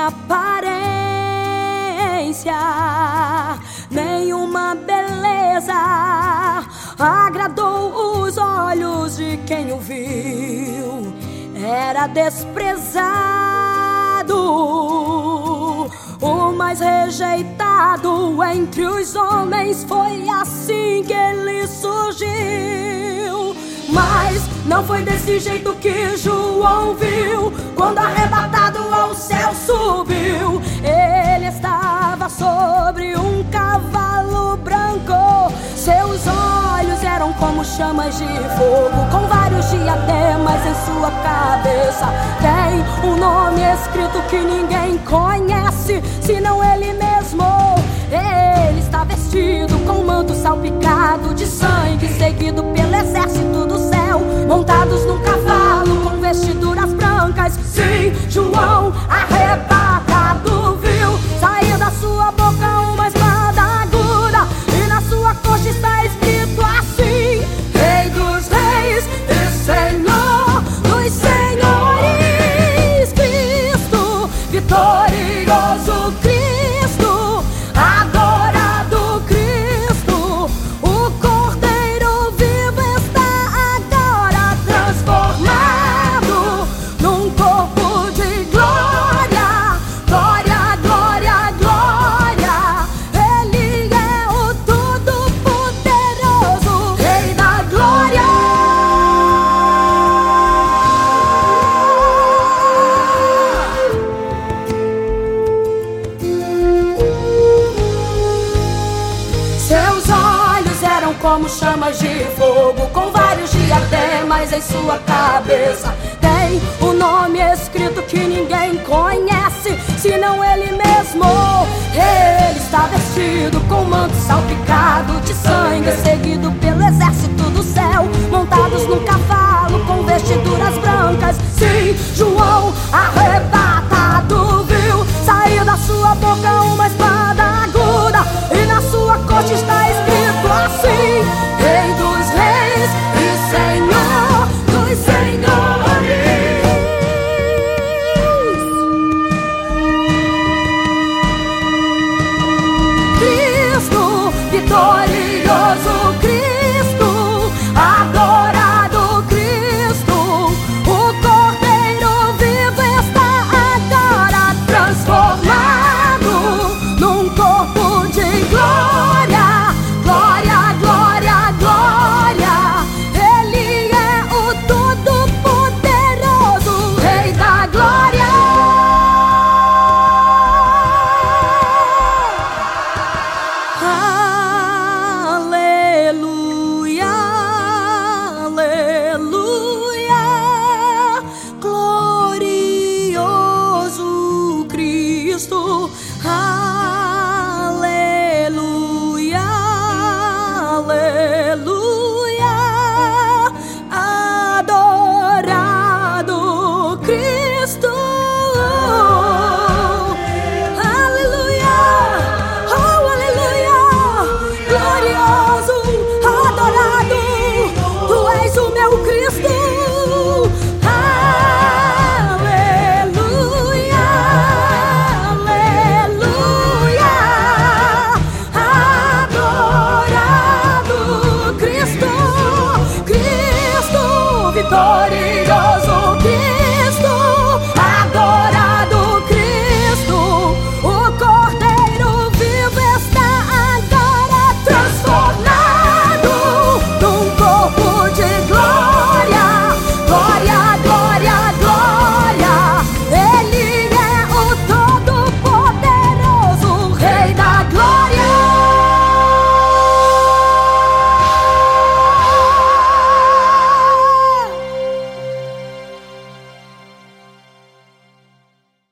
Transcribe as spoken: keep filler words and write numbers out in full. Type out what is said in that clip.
aparência, nenhuma beleza agradou os olhos de quem o viu. Era desprezado, o mais rejeitado entre os homens. Foi assim que ele surgiu. Mas não foi desse jeito que João viu. Quando arrebatado ao céu subiu, ele estava sobre um cavalo branco. Seus olhos eram como chamas de fogo, com vários diademas em sua cabeça. Tem um nome escrito que ninguém conhece, senão ele mesmo. Ele está vestido com um manto salpicado de sangue, seguido pelo exército do céu, montados num cavalo com vestiduras brancas. Sim, João arrebatado viu sair da sua boca uma espada aguda, e na sua coxa está escrito assim: Rei dos reis e Senhor dos senhores, Cristo vitorioso, Cristo adorado, Cristo, o Cordeiro vivo está agora transformado num corpo de glória, glória, glória, glória. Ele é o Todo-Poderoso, Rei da glória. Seus olhos eram como chamas de fogo, com vários diademas em sua cabeça. Tem um nome escrito que ninguém conhece, senão ele mesmo. Ele está vestido com um manto salpicado de sangue, seguido